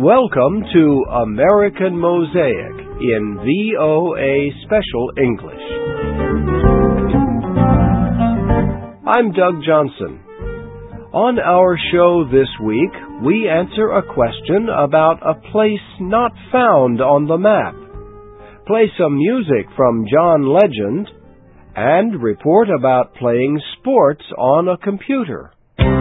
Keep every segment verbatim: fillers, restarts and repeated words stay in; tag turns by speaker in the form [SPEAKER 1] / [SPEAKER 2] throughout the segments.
[SPEAKER 1] Welcome to American Mosaic in V O A Special English. I'm Doug Johnson. On our show this week, we answer a question about a place not found on the map, play some music from John Legend, and report about playing sports on a computer.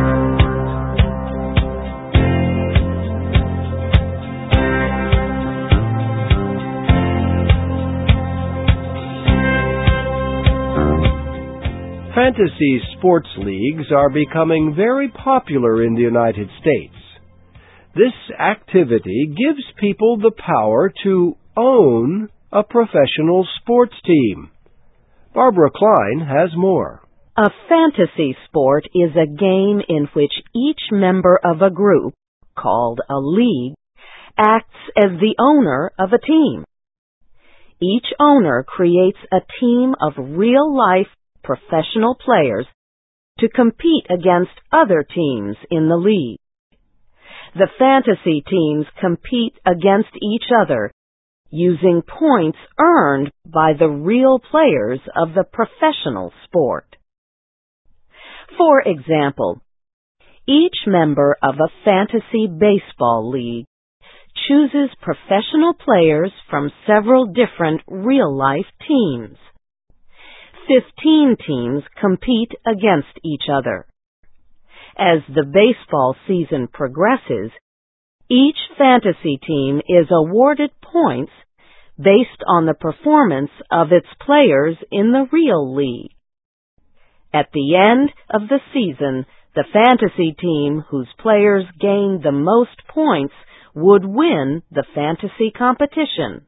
[SPEAKER 1] Fantasy sports leagues are becoming very popular in the United States. This activity gives people the power to own a professional sports team. Barbara Klein has more.
[SPEAKER 2] A fantasy sport is a game in which each member of a group, called a league, acts as the owner of a team. Each owner creates a team of real-life professional players to compete against other teams in the league. The fantasy teams compete against each other using points earned by the real players of the professional sport. For example, each member of a fantasy baseball league chooses professional players from several different real-life teams. Fifteen teams compete against each other. As the baseball season progresses, each fantasy team is awarded points based on the performance of its players in the real league. At the end of the season, the fantasy team whose players gained the most points would win the fantasy competition.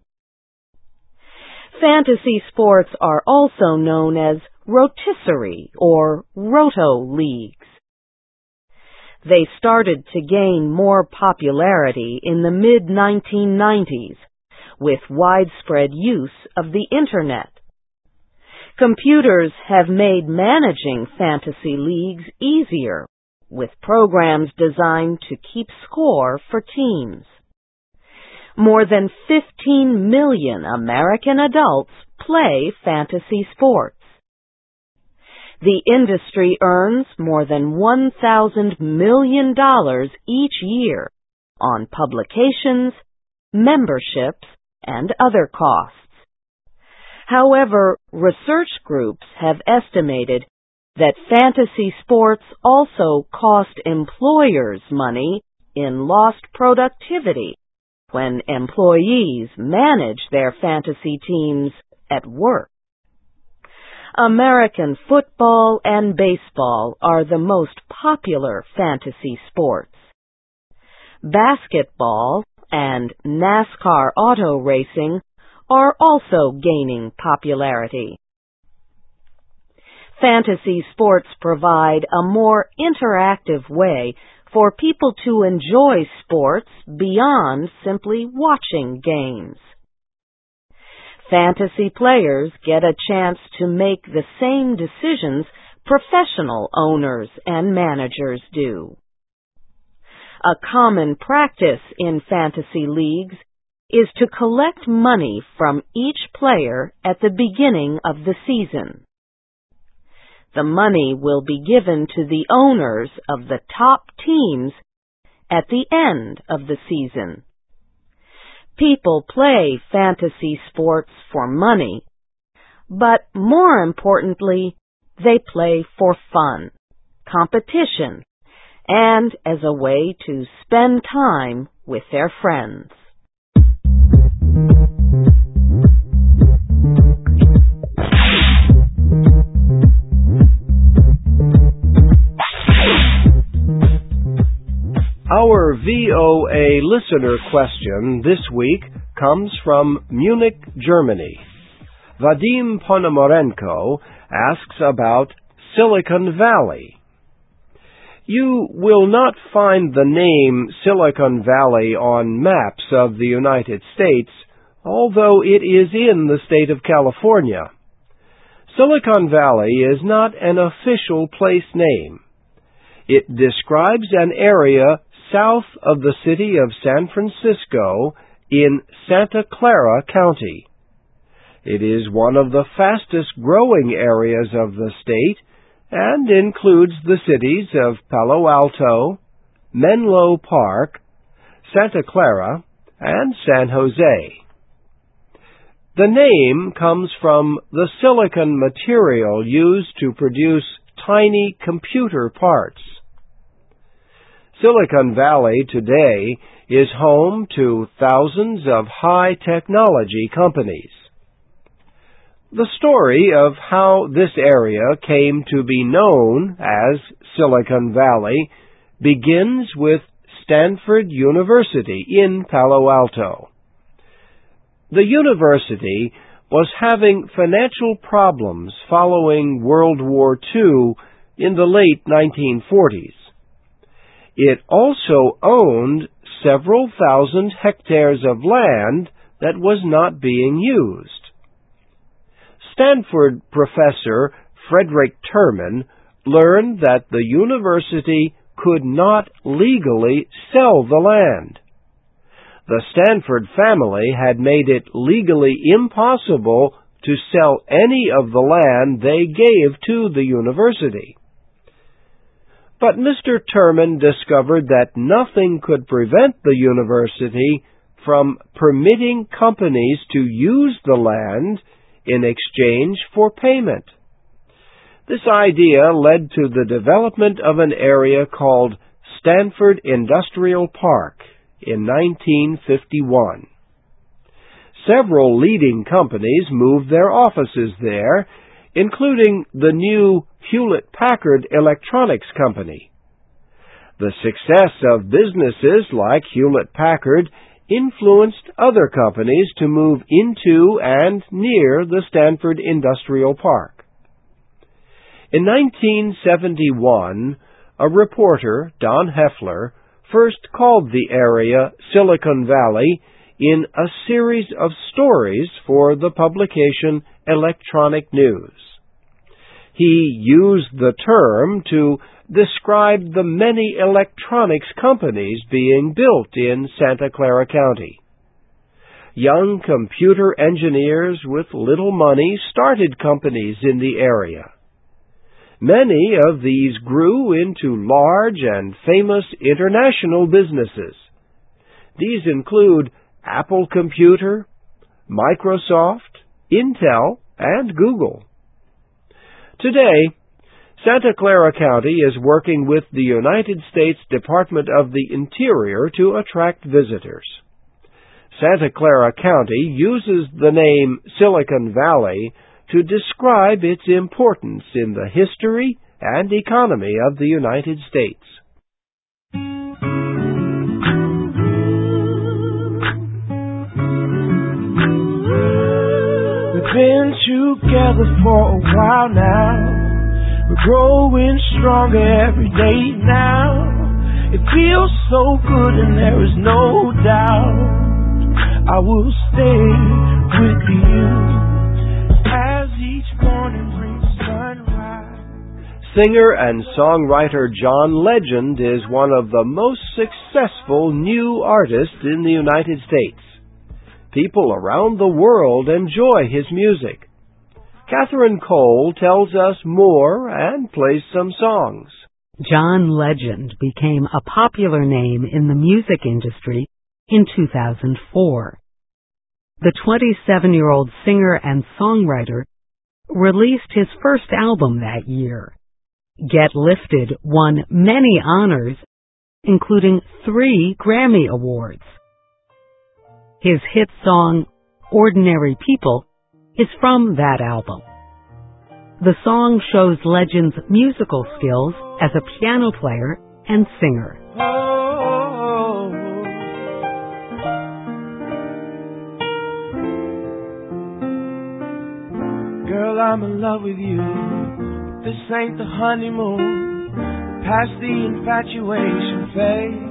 [SPEAKER 2] Fantasy sports are also known as rotisserie or roto leagues. They started to gain more popularity in the mid nineteen nineties with widespread use of the Internet. Computers have made managing fantasy leagues easier with programs designed to keep score for teams. More than fifteen million American adults play fantasy sports. The industry earns more than one thousand million dollars each year on publications, memberships, and other costs. However, research groups have estimated that fantasy sports also cost employers money in lost productivity when employees manage their fantasy teams at work. American football and baseball are the most popular fantasy sports. Basketball and NASCAR auto racing are also gaining popularity. Fantasy sports provide a more interactive way for people to enjoy sports beyond simply watching games. Fantasy players get a chance to make the same decisions professional owners and managers do. A common practice in fantasy leagues is to collect money from each player at the beginning of the season. The money will be given to the owners of the top teams at the end of the season. People play fantasy sports for money, but more importantly, they play for fun, competition, and as a way to spend time with their friends.
[SPEAKER 1] Our V O A listener question this week comes from Munich, Germany. Vadim Ponomarenko asks about Silicon Valley. You will not find the name Silicon Valley on maps of the United States, although it is in the state of California. Silicon Valley is not an official place name. It describes an area south of the city of San Francisco in Santa Clara County. It is one of the fastest-growing areas of the state and includes the cities of Palo Alto, Menlo Park, Santa Clara, and San Jose. The name comes from the silicon material used to produce tiny computer parts. Silicon Valley today is home to thousands of high-technology companies. The story of how this area came to be known as Silicon Valley begins with Stanford University in Palo Alto. The university was having financial problems following World War Two in the late nineteen forties. It also owned several thousand hectares of land that was not being used. Stanford professor Frederick Terman learned that the university could not legally sell the land. The Stanford family had made it legally impossible to sell any of the land they gave to the university. But Mister Terman discovered that nothing could prevent the university from permitting companies to use the land in exchange for payment. This idea led to the development of an area called Stanford Industrial Park in nineteen fifty-one. Several leading companies moved their offices there, including the new Hewlett-Packard Electronics Company. The success of businesses like Hewlett-Packard influenced other companies to move into and near the Stanford Industrial Park. In nineteen seventy-one, a reporter, Don Heffler, first called the area Silicon Valley in a series of stories for the publication Electronic News. He used the term to describe the many electronics companies being built in Santa Clara County. Young computer engineers with little money started companies in the area. Many of these grew into large and famous international businesses. These include Apple Computer, Microsoft, Intel, and Google. Today, Santa Clara County is working with the United States Department of the Interior to attract visitors. Santa Clara County uses the name Silicon Valley to describe its importance in the history and economy of the United States.
[SPEAKER 3] We've been together for a while now. We're growing stronger every day now. It feels so good and there is no doubt I will stay with you as each morning brings sunrise.
[SPEAKER 1] Singer and songwriter John Legend is one of the most successful new artists in the United States. People around the world enjoy his music. Catherine Cole tells us more and plays some songs.
[SPEAKER 2] John Legend became a popular name in the music industry in two thousand four. The twenty-seven-year-old singer and songwriter released his first album that year. Get Lifted won many honors, including three Grammy Awards. His hit song, Ordinary People, is from that album. The song shows Legend's musical skills as a piano player and singer.
[SPEAKER 3] Oh, girl, I'm in love with you. This ain't the honeymoon, past the infatuation phase.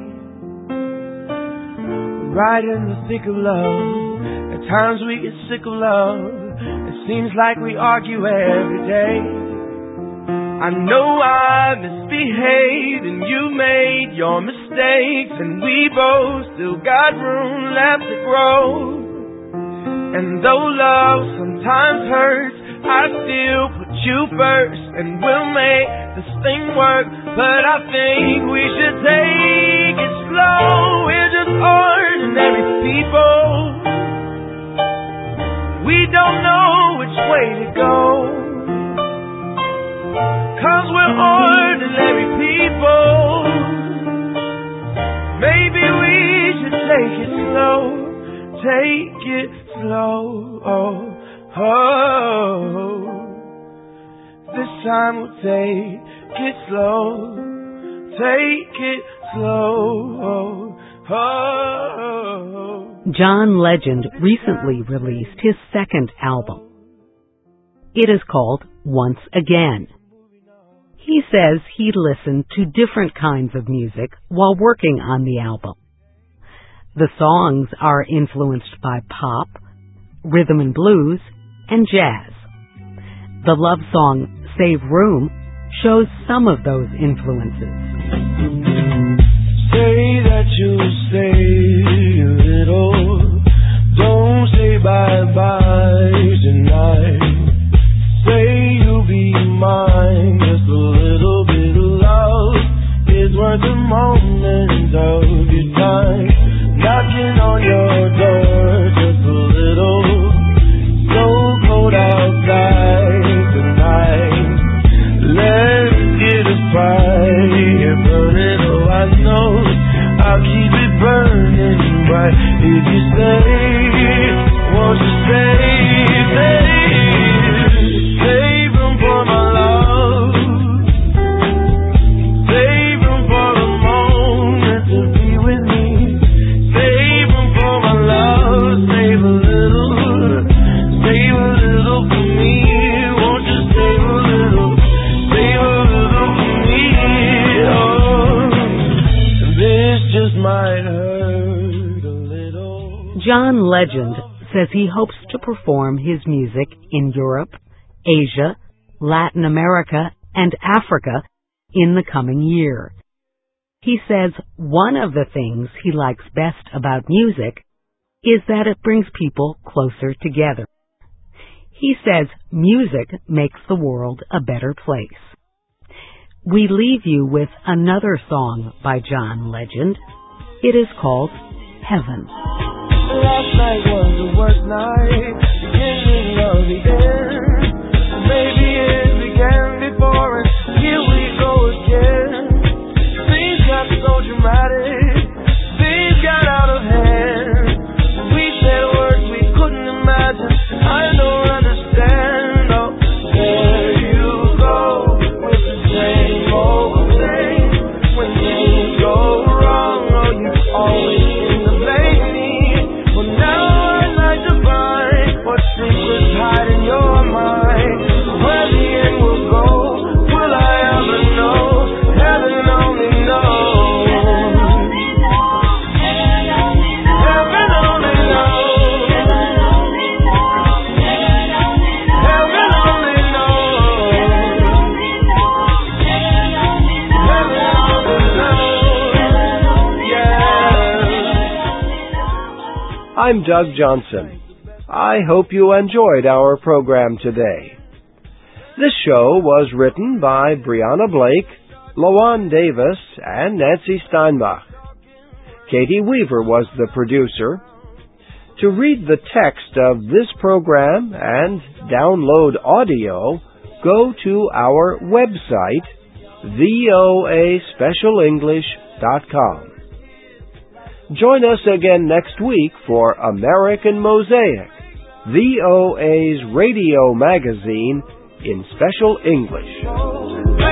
[SPEAKER 3] Right in the thick of love. At times we get sick of love. It seems like we argue every day. I know I misbehaved and you made your mistakes, and we both still got room left to grow. And though love sometimes hurts, I still put you first, and we'll make this thing work. But I think we should take it slow. We're just ordinary people. We don't know which way to go, 'cause we're ordinary people. Maybe we should take it slow. Take it slow. Oh, oh. This time we'll take it slow. Take it slow. Oh, oh.
[SPEAKER 2] John Legend recently released his second album. It is called Once Again. He says he listened to different kinds of music while working on the album. The songs are influenced by pop, rhythm and blues, and jazz. The love song Save Room shows some of those influences.
[SPEAKER 3] Say that you'll stay a little. Don't say bye-bye tonight. Say you'll be mine. Just a little bit of love is worth a moment of your time. Knocking on your door, just a little. So cold outside tonight. Let's get a fire burning. Oh, I know I'll keep it burning bright if you stay. Won't you stay, stay? Save room for my love. Save room for a moment to be with me. Save room for my love. Save a little. Save a little for me. Won't you save a little? Save a little for me. Oh, this just might hurt a little.
[SPEAKER 2] John Legend says he hopes to perform his music in Europe, Asia, Latin America, and Africa in the coming year. He says one of the things he likes best about music is that it brings people closer together. He says music makes the world a better place. We leave you with another song by John Legend. It is called Heaven.
[SPEAKER 3] Last night was the worst night, beginning of the end. Maybe it began before, and here we go again. Things got so dramatic, things got out of hand. We said words we couldn't imagine. I don't understand. Oh, there you go with the same old thing. When things go wrong, oh, you always seem to blame me. Well, now I'd like to find what secrets hide in your mind. Where the end will go, will I ever know? Heaven only knows. Heaven only knows. Heaven only knows. Heaven only knows. Yeah.
[SPEAKER 1] I'm Doug Johnson. I hope you enjoyed our program today. This show was written by Brianna Blake, Loan Davis, and Nancy Steinbach. Katie Weaver was the producer. To read the text of this program and download audio, go to our website, voa special english dot com. Join us again next week for American Mosaic, V O A's radio magazine in special English.